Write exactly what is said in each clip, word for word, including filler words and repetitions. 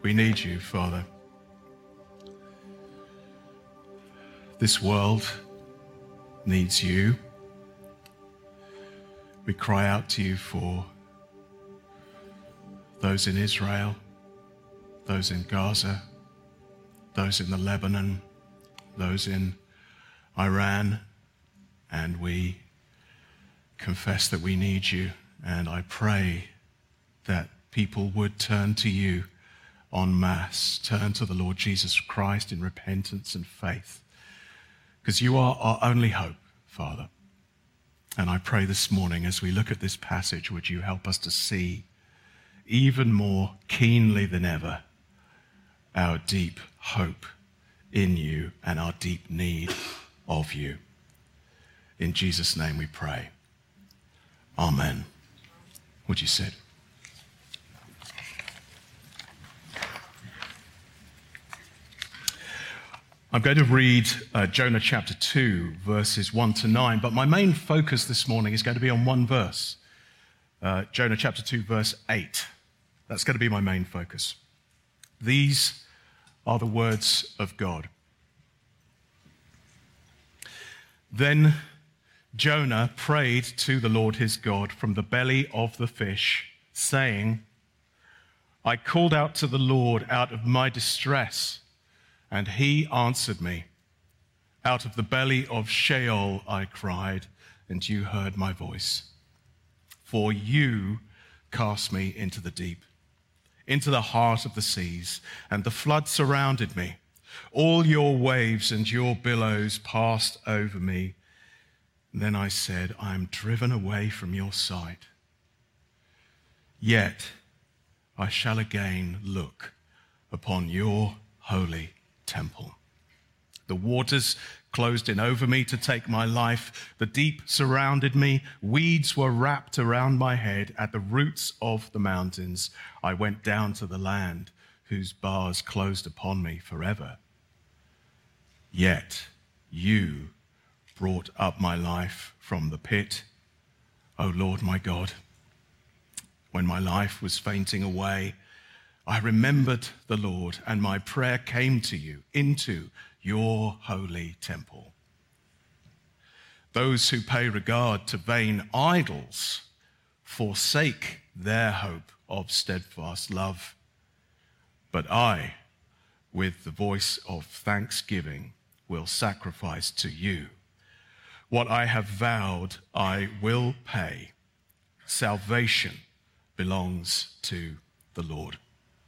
We need you, Father. This world needs you. We cry out to you for those in Israel, those in Gaza, those in the Lebanon, those in Iran, and we confess that we need you. And I pray that people would turn to you en masse, turn to the Lord Jesus Christ in repentance and faith, because you are our only hope, Father. And I pray this morning as we look at this passage, would you help us to see even more keenly than ever our deep hope in you and our deep need of you. In Jesus' name we pray. Amen. Would you sit? I'm going to read uh, Jonah chapter two, verses one to nine, but my main focus this morning is going to be on one verse. Uh, Jonah chapter two, verse eight. That's going to be my main focus. These are the words of God. Then Jonah prayed to the Lord his God from the belly of the fish, saying, I called out to the Lord out of my distress, and he answered me. Out of the belly of Sheol I cried, and you heard my voice. For you cast me into the deep, into the heart of the seas, and the flood surrounded me. All your waves and your billows passed over me. And then I said, I am driven away from your sight. Yet I shall again look upon your holy temple. The waters closed in over me to take my life. The deep surrounded me. Weeds were wrapped around my head. At the roots of the mountains, I went down to the land whose bars closed upon me forever. Yet you brought up my life from the pit, O Lord my God. When my life was fainting away, I remembered the Lord, and my prayer came to you into your holy temple. Those who pay regard to vain idols forsake their hope of steadfast love. But I, with the voice of thanksgiving, will sacrifice to you. What I have vowed, I will pay. Salvation belongs to the Lord.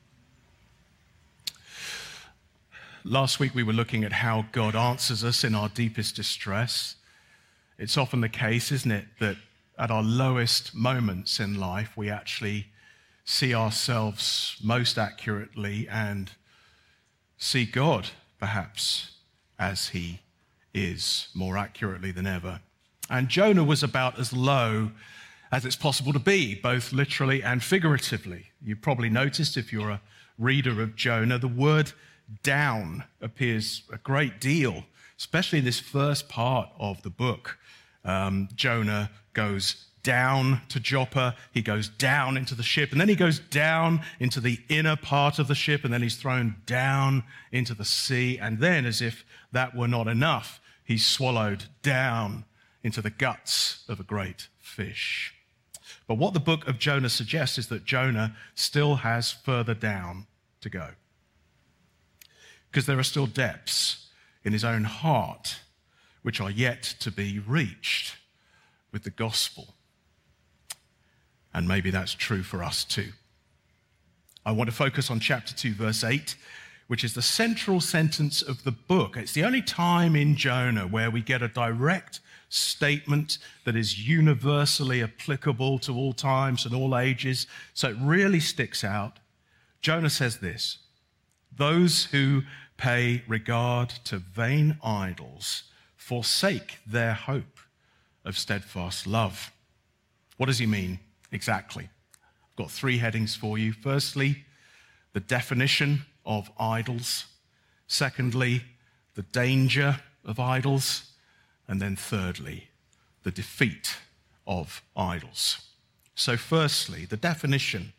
Last week we were looking at how God answers us in our deepest distress. It's often the case, isn't it, that at our lowest moments in life we actually see ourselves most accurately and see God perhaps as he is more accurately than ever. And Jonah was about as low as it's possible to be, both literally and figuratively. You probably noticed, if you're a reader of Jonah, the word down appears a great deal, especially in this first part of the book. Um, Jonah goes down to Joppa, he goes down into the ship, and then he goes down into the inner part of the ship, and then he's thrown down into the sea, and then, as if that were not enough, he's swallowed down into the guts of a great fish. But what the book of Jonah suggests is that Jonah still has further down to go, because there are still depths in his own heart which are yet to be reached with the gospel. And maybe that's true for us too. I want to focus on chapter two, verse eight, which is the central sentence of the book. It's the only time in Jonah where we get a direct statement that is universally applicable to all times and all ages, so it really sticks out. Jonah says this: those who pay regard to vain idols forsake their hope of steadfast love. What does he mean exactly? I've got three headings for you. Firstly, the definition of idols. Secondly, the danger of idols. And then thirdly, the defeat of idols. So firstly, the definition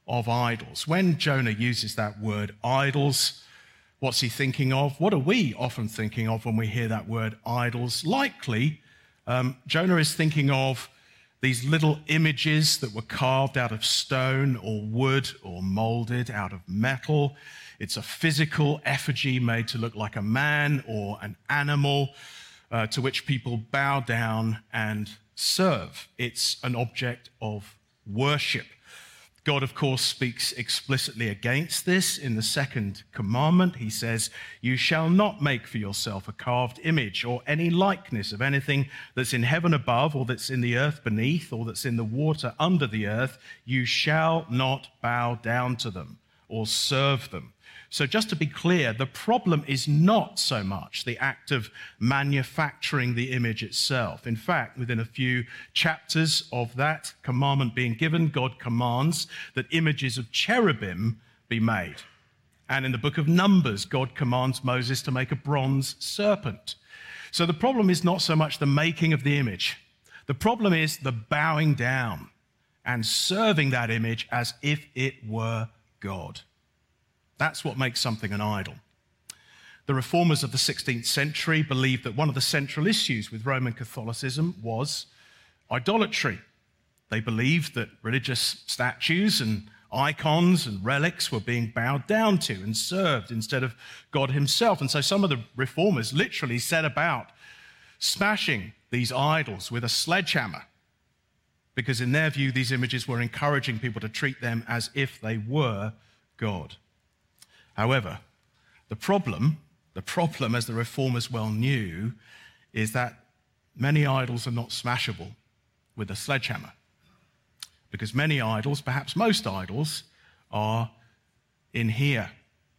of idols. When Jonah uses that word idols, what's he thinking of? What are we often thinking of when we hear that word idols? Likely, um, Jonah is thinking of these little images that were carved out of stone or wood or molded out of metal. It's a physical effigy made to look like a man or an animal uh, to which people bow down and serve. It's an object of worship. God, of course, speaks explicitly against this in the second commandment. He says, "You shall not make for yourself a carved image or any likeness of anything that's in heaven above or that's in the earth beneath or that's in the water under the earth. You shall not bow down to them or serve them." So just to be clear, the problem is not so much the act of manufacturing the image itself. In fact, within a few chapters of that commandment being given, God commands that images of cherubim be made. And in the book of Numbers, God commands Moses to make a bronze serpent. So the problem is not so much the making of the image. The problem is the bowing down and serving that image as if it were God. That's what makes something an idol. The reformers of the sixteenth century believed that one of the central issues with Roman Catholicism was idolatry. They believed that religious statues and icons and relics were being bowed down to and served instead of God himself. And so some of the reformers literally set about smashing these idols with a sledgehammer, because in their view, these images were encouraging people to treat them as if they were God. However, the problem, the problem, as the reformers well knew, is that many idols are not smashable with a sledgehammer. Because many idols, perhaps most idols, are in here,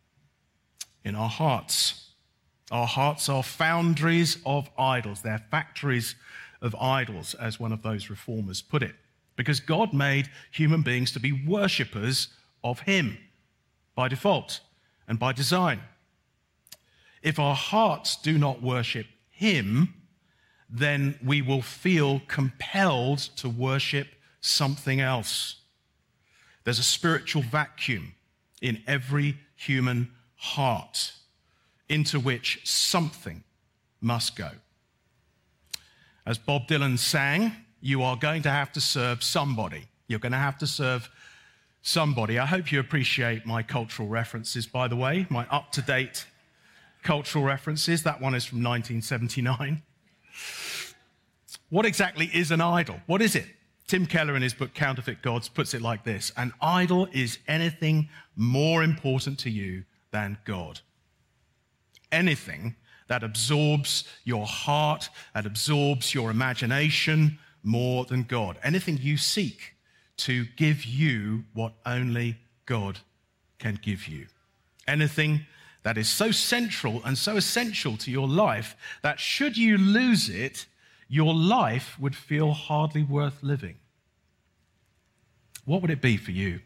in our hearts. Our hearts are foundries of idols. They're factories of idols, as one of those reformers put it. Because God made human beings to be worshippers of him by default and by design. If our hearts do not worship him, then we will feel compelled to worship something else. There's a spiritual vacuum in every human heart into which something must go. As Bob Dylan sang, you are going to have to serve somebody. You're going to have to serve somebody. I hope you appreciate my cultural references, by the way, my up-to-date cultural references. That one is from nineteen seventy-nine. What exactly is an idol? What is it? Tim Keller, in his book Counterfeit Gods, puts it like this: an idol is anything more important to you than God. Anything that absorbs your heart, that absorbs your imagination more than God. Anything you seek to give you what only God can give you. Anything that is so central and so essential to your life that should you lose it, your life would feel hardly worth living. What would it be for you?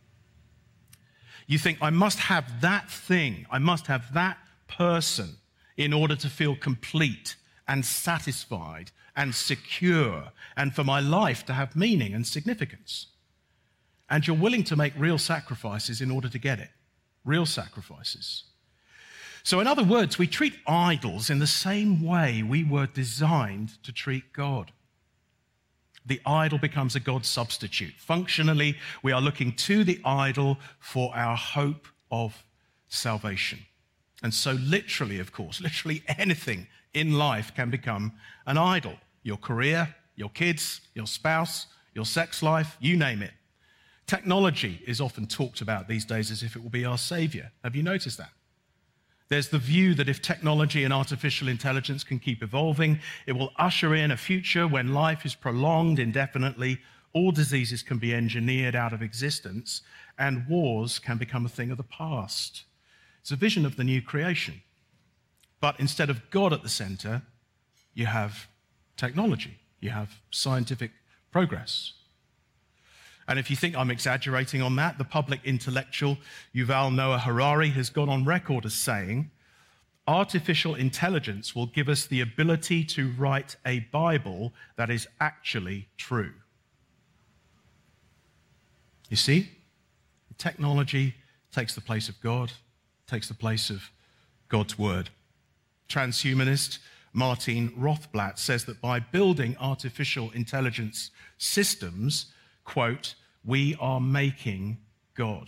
You think, I must have that thing, I must have that person in order to feel complete and satisfied and secure, and for my life to have meaning and significance. And you're willing to make real sacrifices in order to get it. Real sacrifices. So in other words, we treat idols in the same way we were designed to treat God. The idol becomes a God substitute. Functionally, we are looking to the idol for our hope of salvation. And so literally, of course, literally anything in life can become an idol. Your career, your kids, your spouse, your sex life, you name it. Technology is often talked about these days as if it will be our savior. Have you noticed that? There's the view that if technology and artificial intelligence can keep evolving, it will usher in a future when life is prolonged indefinitely, all diseases can be engineered out of existence, and wars can become a thing of the past. It's a vision of the new creation. But instead of God at the center, you have technology, you have scientific progress. And if you think I'm exaggerating on that, the public intellectual Yuval Noah Harari has gone on record as saying, artificial intelligence will give us the ability to write a Bible that is actually true. You see? Technology takes the place of God, takes the place of God's word. Transhumanist Martin Rothblatt says that by building artificial intelligence systems, quote, we are making God.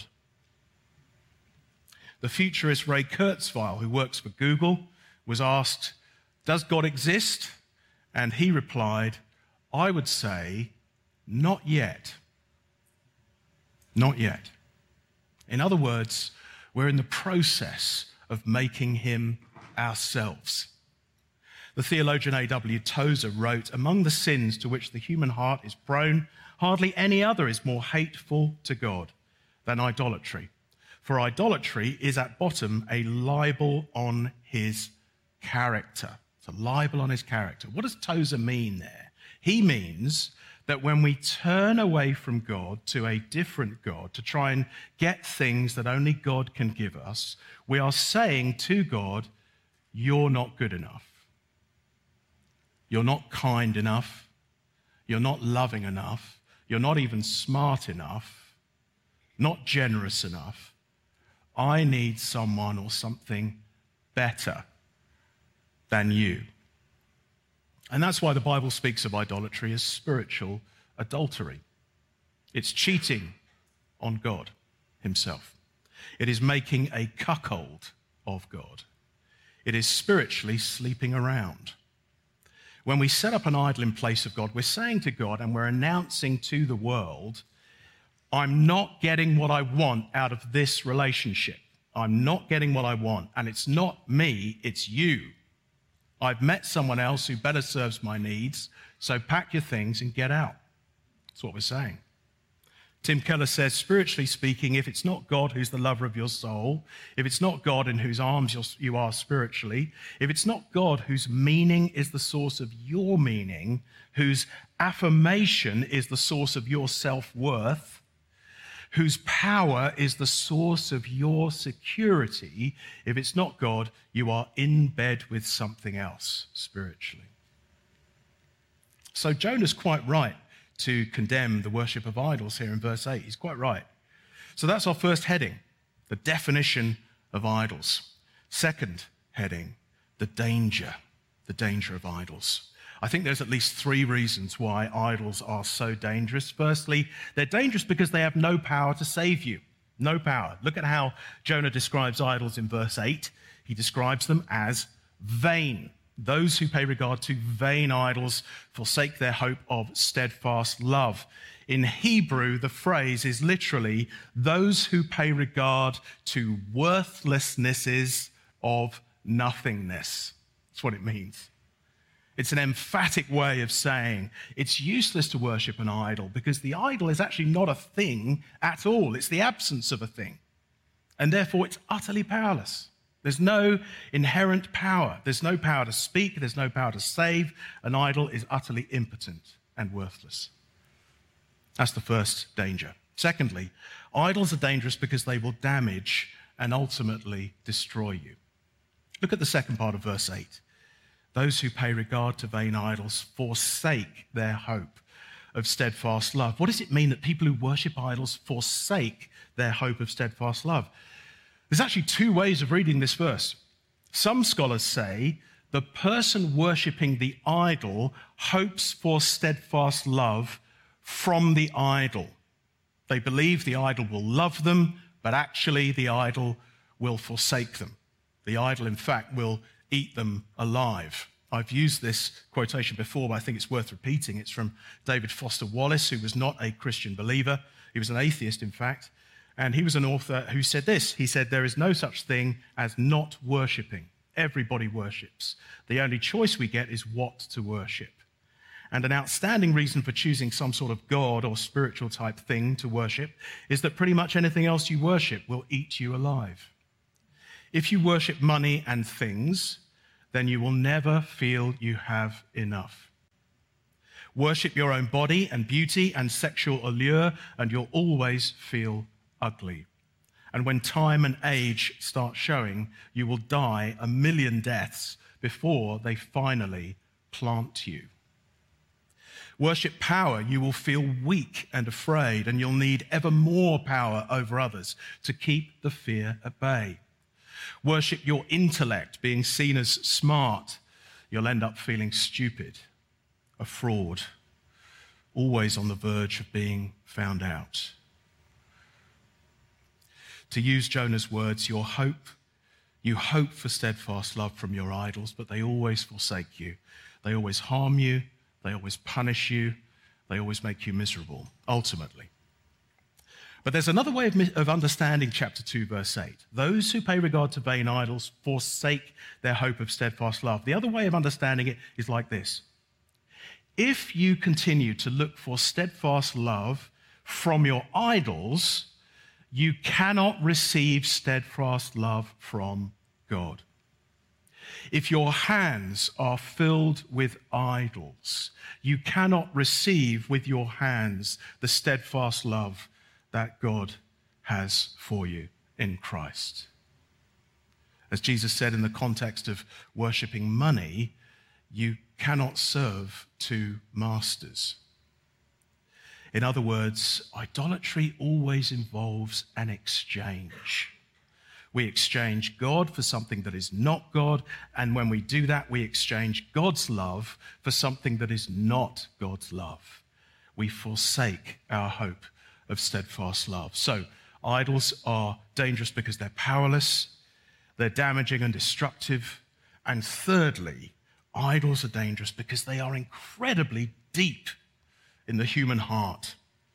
The futurist Ray Kurzweil, who works for Google, was asked, does God exist? And he replied, I would say, not yet. Not yet. In other words, we're in the process of making him ourselves. The theologian A W Tozer wrote, among the sins to which the human heart is prone, hardly any other is more hateful to God than idolatry. For idolatry is at bottom a libel on his character. It's a libel on his character. What does Tozer mean there? He means that when we turn away from God to a different God to try and get things that only God can give us, we are saying to God, you're not good enough. You're not kind enough. You're not loving enough. You're not even smart enough. Not generous enough. I need someone or something better than you. And that's why the Bible speaks of idolatry as spiritual adultery. It's cheating on God himself. It is making a cuckold of God. It is spiritually sleeping around. When we set up an idol in place of God, we're saying to God and we're announcing to the world, I'm not getting what I want out of this relationship. I'm not getting what I want. And it's not me, it's you. I've met someone else who better serves my needs, so pack your things and get out. That's what we're saying. Tim Keller says, spiritually speaking, if it's not God who's the lover of your soul, if it's not God in whose arms you are spiritually, if it's not God whose meaning is the source of your meaning, whose affirmation is the source of your self-worth, whose power is the source of your security, if it's not God, you are in bed with something else spiritually. So Jonah's quite right to condemn the worship of idols here in verse eight. He's quite right. So that's our first heading, the definition of idols. Second heading, the danger, the danger of idols. I think there's at least three reasons why idols are so dangerous. Firstly, they're dangerous because they have no power to save you. No power. Look at how Jonah describes idols in verse eight. He describes them as vain. Those who pay regard to vain idols forsake their hope of steadfast love. In Hebrew, the phrase is literally those who pay regard to worthlessnesses of nothingness. That's what it means. It's an emphatic way of saying it's useless to worship an idol because the idol is actually not a thing at all. It's the absence of a thing. And therefore, it's utterly powerless. There's no inherent power. There's no power to speak. There's no power to save. An idol is utterly impotent and worthless. That's the first danger. Secondly, idols are dangerous because they will damage and ultimately destroy you. Look at the second part of verse eight. Those who pay regard to vain idols forsake their hope of steadfast love. What does it mean that people who worship idols forsake their hope of steadfast love? There's actually two ways of reading this verse. Some scholars say the person worshipping the idol hopes for steadfast love from the idol. They believe the idol will love them, but actually the idol will forsake them. The idol, in fact, will eat them alive. I've used this quotation before, but I think it's worth repeating. It's from David Foster Wallace, who was not a Christian believer. He was an atheist, in fact. And he was an author who said this. He said, there is no such thing as not worshipping. Everybody worships. The only choice we get is what to worship. And an outstanding reason for choosing some sort of God or spiritual type thing to worship is that pretty much anything else you worship will eat you alive. If you worship money and things, then you will never feel you have enough. Worship your own body and beauty and sexual allure, and you'll always feel ugly. And when time and age start showing, you will die a million deaths before they finally plant you. Worship power, you will feel weak and afraid, and you'll need ever more power over others to keep the fear at bay. Worship your intellect, being seen as smart, you'll end up feeling stupid, a fraud, always on the verge of being found out. To use Jonah's words, your hope, you hope for steadfast love from your idols, but they always forsake you. They always harm you. They always punish you. They always make you miserable, ultimately. But there's another way of, of understanding chapter two, verse eight. Those who pay regard to vain idols forsake their hope of steadfast love. The other way of understanding it is like this. If you continue to look for steadfast love from your idols, you cannot receive steadfast love from God. If your hands are filled with idols, you cannot receive with your hands the steadfast love that God has for you in Christ. As Jesus said in the context of worshipping money, you cannot serve two masters. In other words, idolatry always involves an exchange. We exchange God for something that is not God, and when we do that, we exchange God's love for something that is not God's love. We forsake our hope of steadfast love. So, idols are dangerous because they're powerless, they're damaging and destructive, and thirdly, idols are dangerous because they are incredibly deep in the human heart.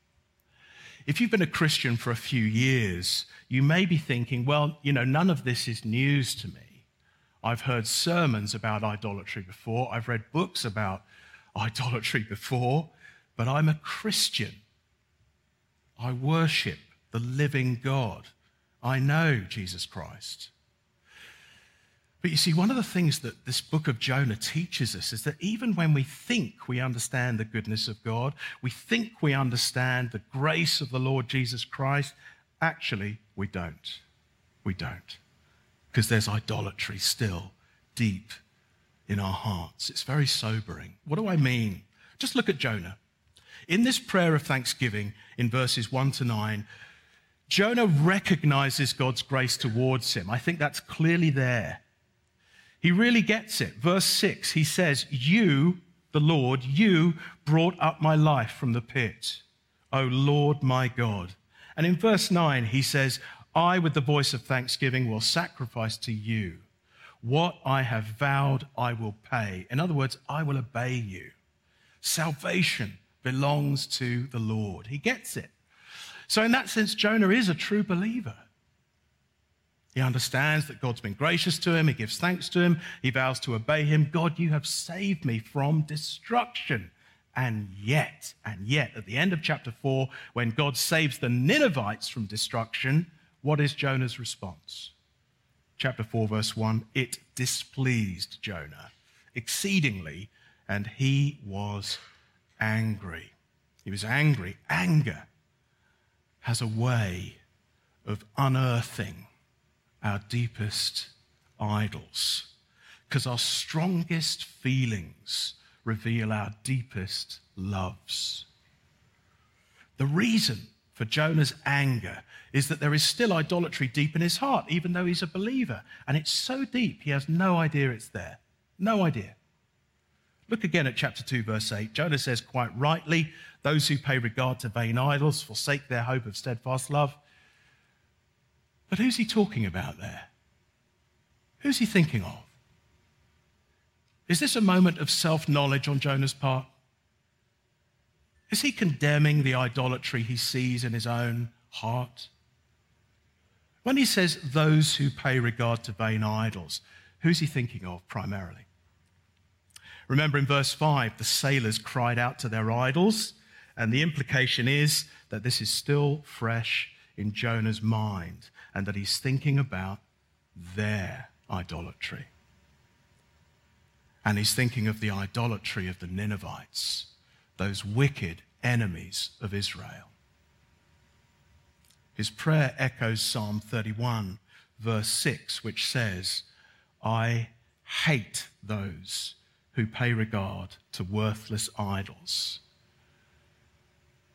If you've been a Christian for a few years, you may be thinking, well, you know, none of this is news to me. I've heard sermons about idolatry before. I've read books about idolatry before, but I'm a Christian. I worship the living God. I know Jesus Christ. But you see, one of the things that this book of Jonah teaches us is that even when we think we understand the goodness of God, we think we understand the grace of the Lord Jesus Christ, actually, we don't. We don't. Because there's idolatry still deep in our hearts. It's very sobering. What do I mean? Just look at Jonah. In this prayer of thanksgiving, in verses one to nine, Jonah recognizes God's grace towards him. I think that's clearly there. He really gets it. Verse six, he says, you, the Lord, you brought up my life from the pit, O Lord my God. And in verse nine, he says, I, with the voice of thanksgiving, will sacrifice to you. What I have vowed, I will pay. In other words, I will obey you. Salvation belongs to the Lord. He gets it. So in that sense, Jonah is a true believer. He understands that God's been gracious to him. He gives thanks to him. He vows to obey him. God, you have saved me from destruction. And yet, and yet, at the end of chapter four, when God saves the Ninevites from destruction, what is Jonah's response? Chapter four, verse one, it displeased Jonah exceedingly, and he was angry. He was angry. Anger has a way of unearthing our deepest idols, because our strongest feelings reveal our deepest loves. The reason for Jonah's anger is that there is still idolatry deep in his heart, even though he's a believer. And it's so deep, he has no idea it's there. No idea. Look again at chapter two, verse eight. Jonah says quite rightly, those who pay regard to vain idols forsake their hope of steadfast love. But who's he talking about there? Who's he thinking of? Is this a moment of self-knowledge on Jonah's part? Is he condemning the idolatry he sees in his own heart? When he says those who pay regard to vain idols, who's he thinking of primarily? Remember in verse five, the sailors cried out to their idols, and the implication is that this is still fresh in Jonah's mind, and that he's thinking about their idolatry. And he's thinking of the idolatry of the Ninevites, those wicked enemies of Israel. His prayer echoes Psalm thirty-one, verse six, which says, I hate those who pay regard to worthless idols.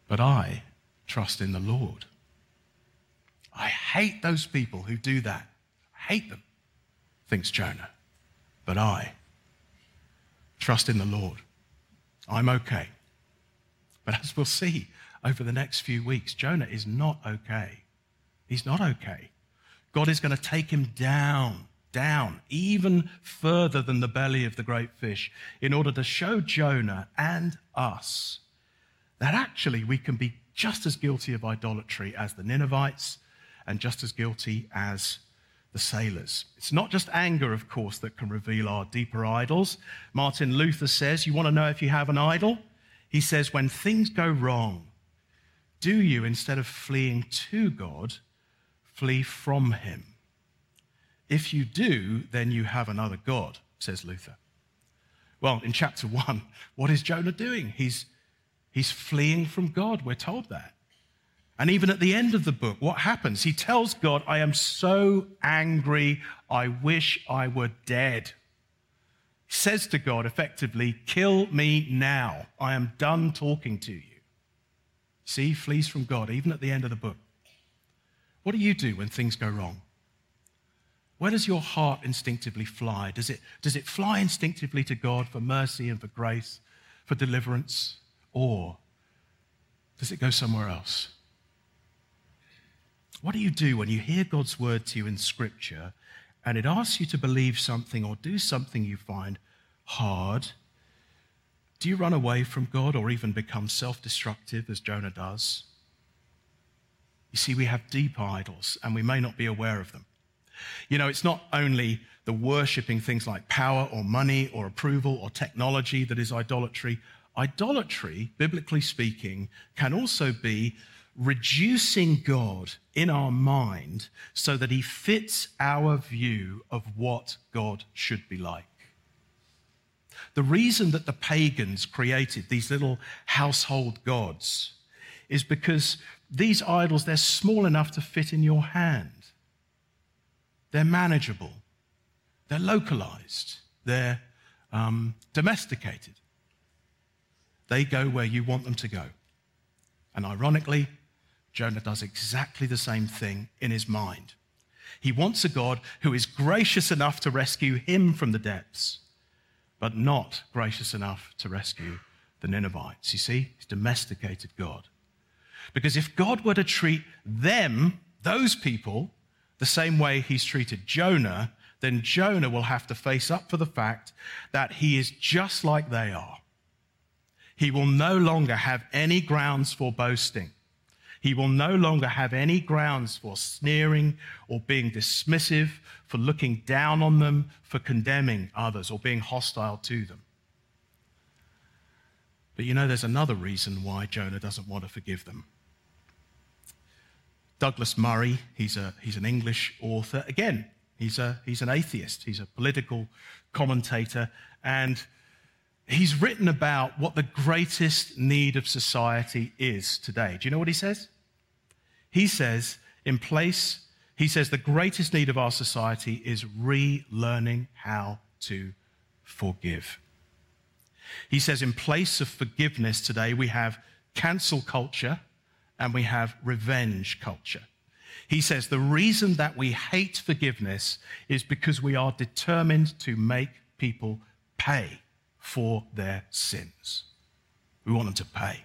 but I trust in the Lord. I hate those people who do that. I hate them, thinks Jonah. But I trust in the Lord. I'm okay. But as we'll see over the next few weeks, Jonah is not okay. He's not okay. God is going to take him down, down, even further than the belly of the great fish in order to show Jonah and us that actually we can be just as guilty of idolatry as the Ninevites and just as guilty as the sailors. It's not just anger, of course, that can reveal our deeper idols. Martin Luther says, you want to know if you have an idol? He says, when things go wrong, do you, instead of fleeing to God, flee from him? If you do, then you have another God, says Luther. Well, in chapter one, what is Jonah doing? He's, he's fleeing from God. We're told that. And even at the end of the book, what happens? He tells God, I am so angry, I wish I were dead. He says to God, effectively, kill me now. I am done talking to you. See, he flees from God, even at the end of the book. What do you do when things go wrong? Where does your heart instinctively fly? Does it, does it fly instinctively to God for mercy and for grace, for deliverance? Or does it go somewhere else? What do you do when you hear God's word to you in Scripture and it asks you to believe something or do something you find hard? Do you run away from God or even become self-destructive as Jonah does? You see, we have deep idols and we may not be aware of them. You know, it's not only the worshipping things like power or money or approval or technology that is idolatry. Idolatry, biblically speaking, can also be reducing God in our mind so that he fits our view of what God should be like. The reason that the pagans created these little household gods is because these idols, they're small enough to fit in your hand. They're manageable. They're localized. They're um, domesticated. They go where you want them to go. And ironically, Jonah does exactly the same thing in his mind. He wants a God who is gracious enough to rescue him from the depths, but not gracious enough to rescue the Ninevites. You see, he's domesticated God. Because if God were to treat them, those people, the same way he's treated Jonah, then Jonah will have to face up for the fact that he is just like they are. He will no longer have any grounds for boasting. He will no longer have any grounds for sneering or being dismissive, for looking down on them, for condemning others or being hostile to them. But you know, there's another reason why Jonah doesn't want to forgive them. Douglas Murray, he's, a, he's an English author. Again, he's, a, he's an atheist. He's a political commentator. And he's written about what the greatest need of society is today. Do you know what he says? He says, in place, he says the greatest need of our society is relearning how to forgive. He says in place of forgiveness today, we have cancel culture and we have revenge culture. He says the reason that we hate forgiveness is because we are determined to make people pay for their sins. We want them to pay.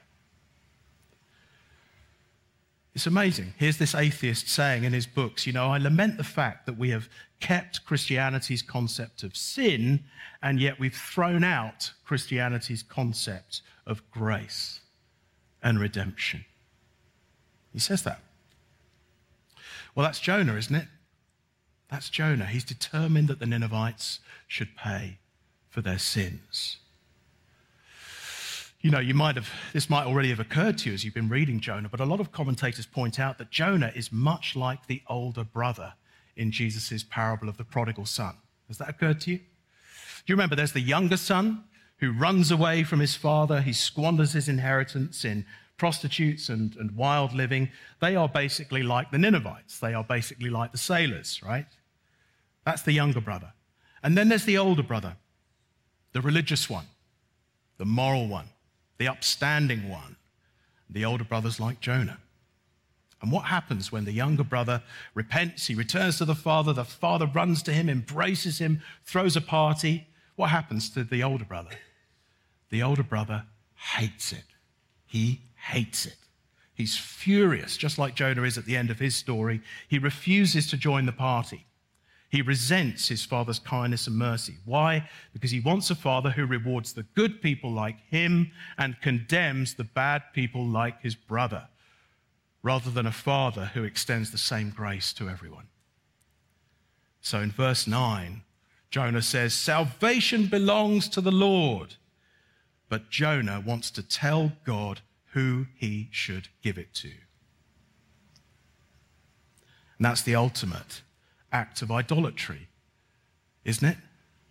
It's amazing. Here's this atheist saying in his books, you know, I lament the fact that we have kept Christianity's concept of sin, and yet we've thrown out Christianity's concept of grace and redemption. He says that. Well, that's Jonah, isn't it? That's Jonah. He's determined that the Ninevites should pay for their sins. You know, you might have, this might already have occurred to you as you've been reading Jonah, but a lot of commentators point out that Jonah is much like the older brother in Jesus' parable of the prodigal son. Has that occurred to you? Do you remember there's the younger son who runs away from his father, he squanders his inheritance in prostitutes and, and wild living. They are basically like the Ninevites. They are basically like the sailors, right? That's the younger brother. And then there's the older brother, the religious one, the moral one, the upstanding one, The older brother's like Jonah. And what happens when the younger brother repents? He returns to the father. The father runs to him, embraces him, throws a party. What happens to the older brother? The older brother hates it. He hates it. He's furious, just like Jonah is at the end of his story. He refuses to join the party. He resents his father's kindness and mercy. Why? Because he wants a father who rewards the good people like him and condemns the bad people like his brother, rather than a father who extends the same grace to everyone. So in verse nine, Jonah says, "Salvation belongs to the Lord." But Jonah wants to tell God who he should give it to. And that's the ultimate act of idolatry, isn't it?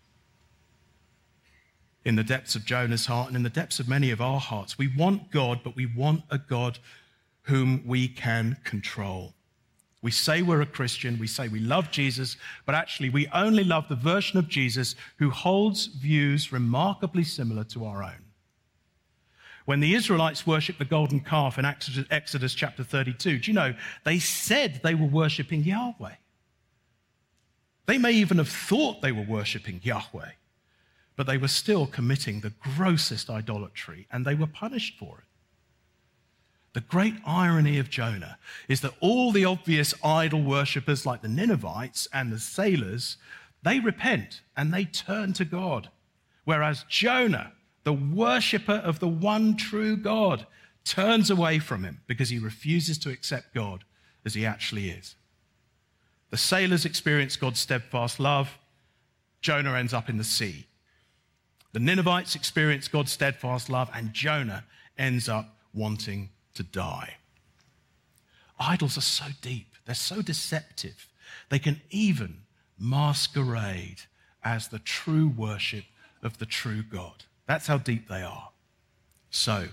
In the depths of Jonah's heart and in the depths of many of our hearts, we want God, but we want a God whom we can control. We say we're a Christian, we say we love Jesus, but actually we only love the version of Jesus who holds views remarkably similar to our own. When the Israelites worshipped the golden calf in Exodus chapter thirty-two, do you know, they said they were worshipping Yahweh. They may even have thought they were worshipping Yahweh, but they were still committing the grossest idolatry, and they were punished for it. The great irony of Jonah is that all the obvious idol worshippers like the Ninevites and the sailors, they repent and they turn to God, whereas Jonah, the worshipper of the one true God, turns away from him because he refuses to accept God as he actually is. The sailors experience God's steadfast love. Jonah ends up in the sea. The Ninevites experience God's steadfast love, and Jonah ends up wanting to die. Idols are so deep. They're so deceptive. They can even masquerade as the true worship of the true God. That's how deep they are. So,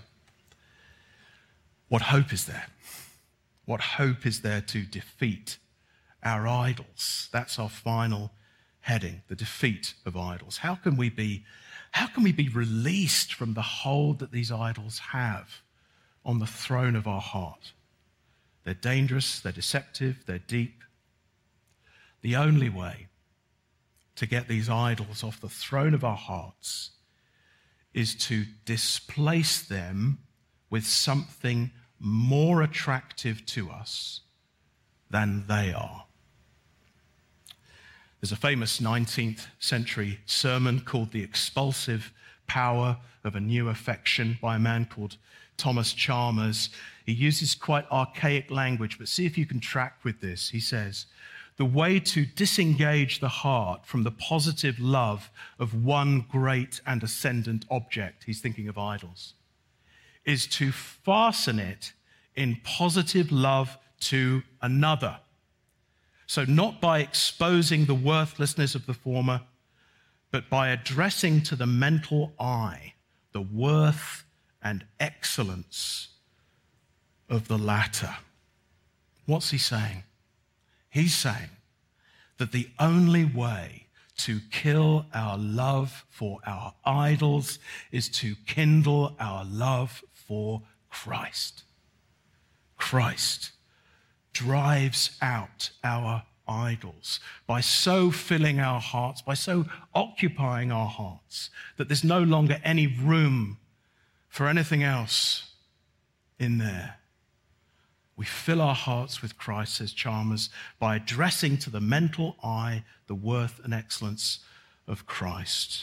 what hope is there? What hope is there to defeat our idols? That's our final heading, the defeat of idols. How can we be, how can we be released from the hold that these idols have on the throne of our heart? They're dangerous, they're deceptive, they're deep. The only way to get these idols off the throne of our hearts is to displace them with something more attractive to us than they are. There's a famous nineteenth century sermon called The Expulsive Power of a New Affection by a man called Thomas Chalmers. He uses quite archaic language, but see if you can track with this. He says, the way to disengage the heart from the positive love of one great and ascendant object, he's thinking of idols, is to fasten it in positive love to another. So not by exposing the worthlessness of the former, but by addressing to the mental eye the worth and excellence of the latter. What's he saying? He's saying that the only way to kill our love for our idols is to kindle our love for Christ. Christ drives out our idols by so filling our hearts, by so occupying our hearts, that there's no longer any room for anything else in there. We fill our hearts with Christ, says Chalmers, by addressing to the mental eye the worth and excellence of Christ.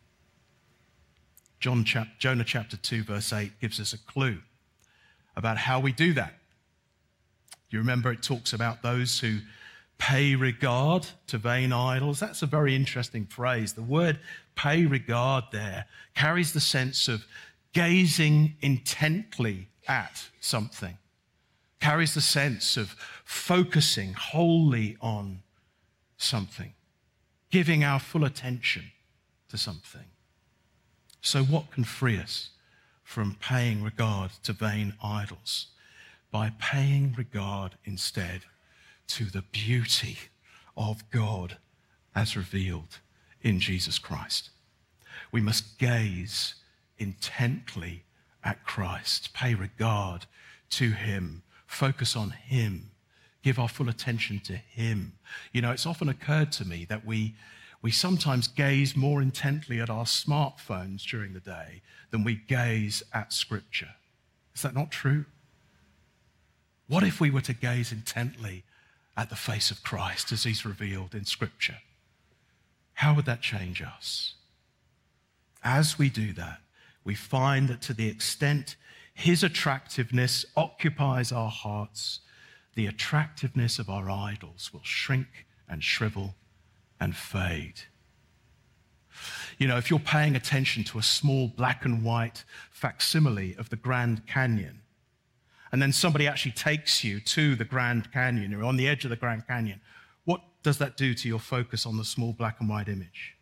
John chap- Jonah chapter two, verse eight gives us a clue about how we do that. You remember it talks about those who pay regard to vain idols. That's a very interesting phrase. The word pay regard there carries the sense of gazing intently at something, carries the sense of focusing wholly on something, giving our full attention to something. So what can free us from paying regard to vain idols? By paying regard instead to the beauty of God as revealed in Jesus Christ. We must gaze intently at Christ, pay regard to him, focus on him, give our full attention to him. You know, it's often occurred to me that we, we sometimes gaze more intently at our smartphones during the day than we gaze at Scripture. Is that not true? What if we were to gaze intently at the face of Christ as he's revealed in Scripture? How would that change us? As we do that, we find that to the extent his attractiveness occupies our hearts, the attractiveness of our idols will shrink and shrivel and fade. You know, if you're paying attention to a small black and white facsimile of the Grand Canyon, and then somebody actually takes you to the Grand Canyon, or on the edge of the Grand Canyon, what does that do to your focus on the small black and white image?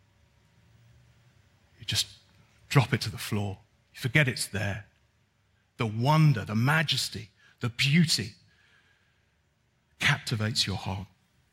You just drop it to the floor. You forget it's there. The wonder, the majesty, the beauty captivates your heart.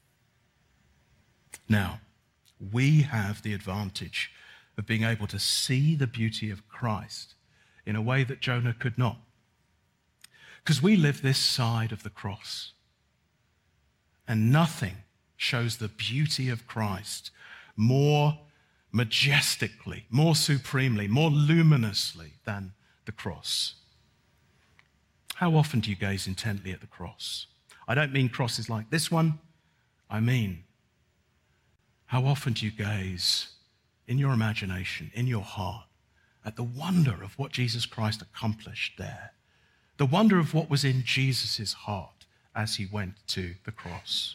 Now, we have the advantage of being able to see the beauty of Christ in a way that Jonah could not. Because we live this side of the cross. And nothing shows the beauty of Christ more majestically, more supremely, more luminously than the cross. How often do you gaze intently at the cross? I don't mean crosses like this one. I mean, how often do you gaze in your imagination, in your heart, at the wonder of what Jesus Christ accomplished there? The wonder of what was in Jesus' heart as he went to the cross.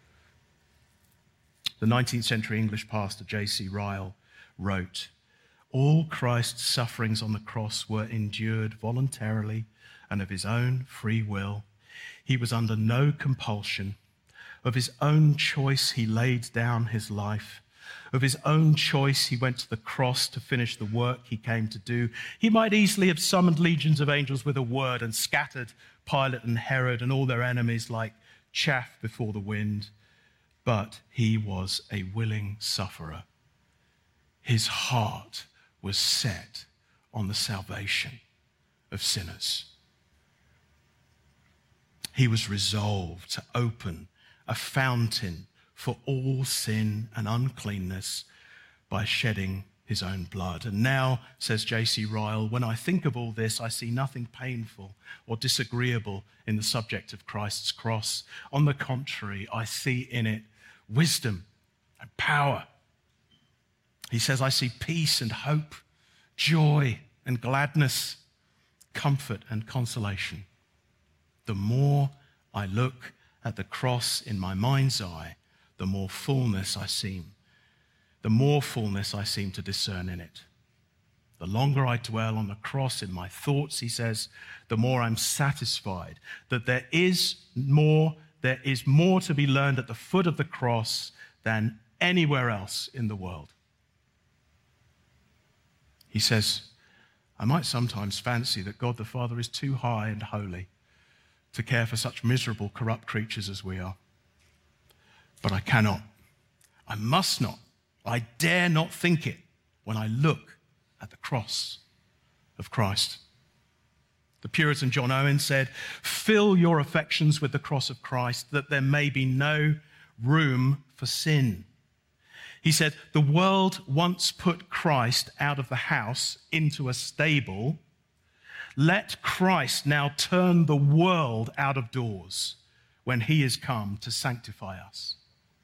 The nineteenth century English pastor J C Ryle wrote, "All Christ's sufferings on the cross were endured voluntarily and of his own free will. He was under no compulsion. Of his own choice he laid down his life. Of his own choice he went to the cross to finish the work he came to do. He might easily have summoned legions of angels with a word and scattered Pilate and Herod and all their enemies like chaff before the wind. But he was a willing sufferer. His heart was set on the salvation of sinners. He was resolved to open a fountain for all sin and uncleanness by shedding his own blood. And now, says J C Ryle, when I think of all this, I see nothing painful or disagreeable in the subject of Christ's cross. On the contrary, I see in it wisdom and power. He says, I see peace and hope, joy and gladness, comfort and consolation. The more I look at the cross in my mind's eye, the more fullness I seem, the more fullness I seem to discern in it. The longer I dwell on the cross in my thoughts, he says, the more I'm satisfied that there is more, there is more to be learned at the foot of the cross than anywhere else in the world. He says, I might sometimes fancy that God the Father is too high and holy to care for such miserable, corrupt creatures as we are. But I cannot, I must not, I dare not think it when I look at the cross of Christ. The Puritan John Owen said, fill your affections with the cross of Christ, that there may be no room for sin. He said, the world once put Christ out of the house into a stable. Let Christ now turn the world out of doors when he is come to sanctify us.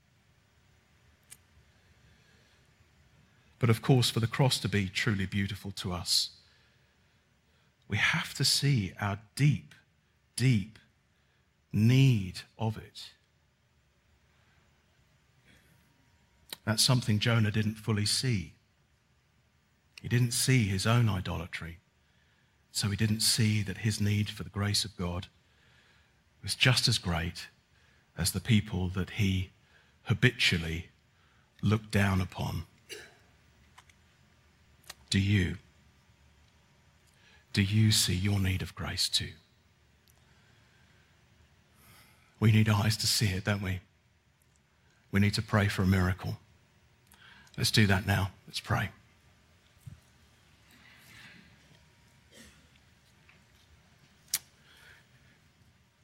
But of course, for the cross to be truly beautiful to us, we have to see our deep, deep need of it. That's something Jonah didn't fully see. He didn't see his own idolatry. So he didn't see that his need for the grace of God was just as great as the people that he habitually looked down upon. Do you? Do you see your need of grace too? We need eyes to see it, don't we? We need to pray for a miracle. Let's do that now. Let's pray.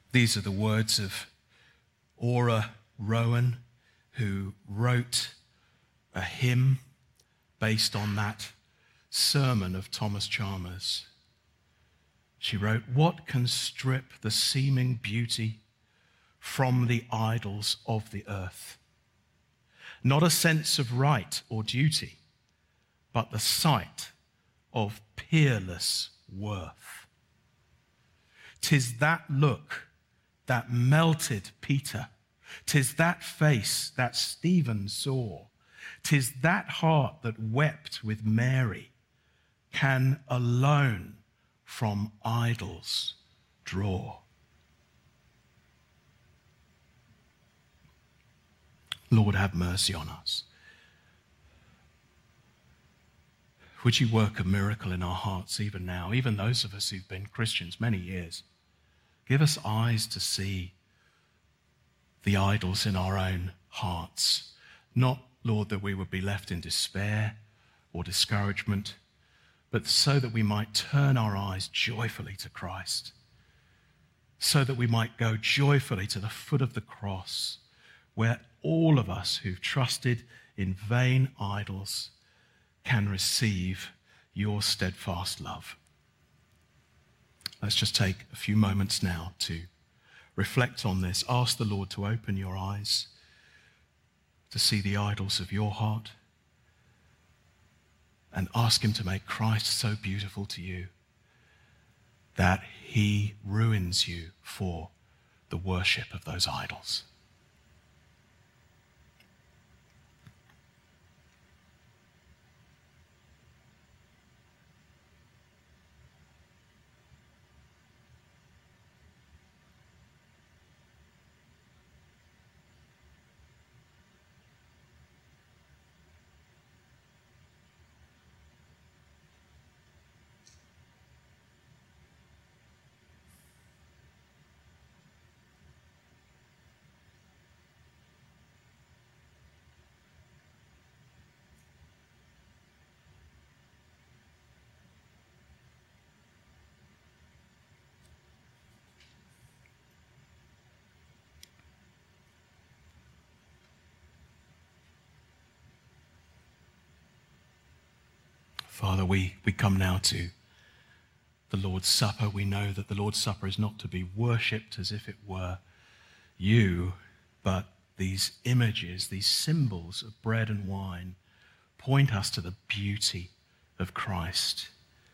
These are the words of Ora Rowan, who wrote a hymn based on that sermon of Thomas Chalmers. She wrote, "What can strip the seeming beauty from the idols of the earth? Not a sense of right or duty, but the sight of peerless worth. 'Tis that look that melted Peter. 'Tis that face that Stephen saw. 'Tis that heart that wept with Mary, can alone from idols draw." Lord, have mercy on us. Would you work a miracle in our hearts even now, even those of us who've been Christians many years? Give us eyes to see the idols in our own hearts. Not, Lord, that we would be left in despair or discouragement, but so that we might turn our eyes joyfully to Christ, so that we might go joyfully to the foot of the cross, where all of us who've trusted in vain idols can receive your steadfast love. Let's just take a few moments now to reflect on this. Ask the Lord to open your eyes to see the idols of your heart, and ask him to make Christ so beautiful to you that he ruins you for the worship of those idols. Father, we, we come now to the Lord's Supper. We know that the Lord's Supper is not to be worshipped as if it were you, but these images, these symbols of bread and wine point us to the beauty of Christ.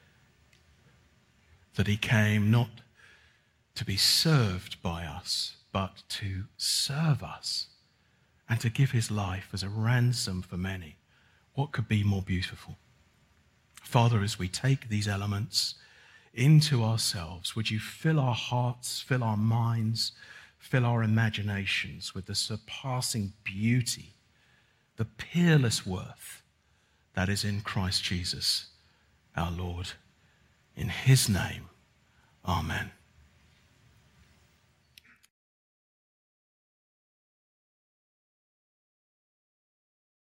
That he came not to be served by us, but to serve us and to give his life as a ransom for many. What could be more beautiful? Father, as we take these elements into ourselves, would you fill our hearts, fill our minds, fill our imaginations with the surpassing beauty, the peerless worth that is in Christ Jesus, our Lord. In his name, amen.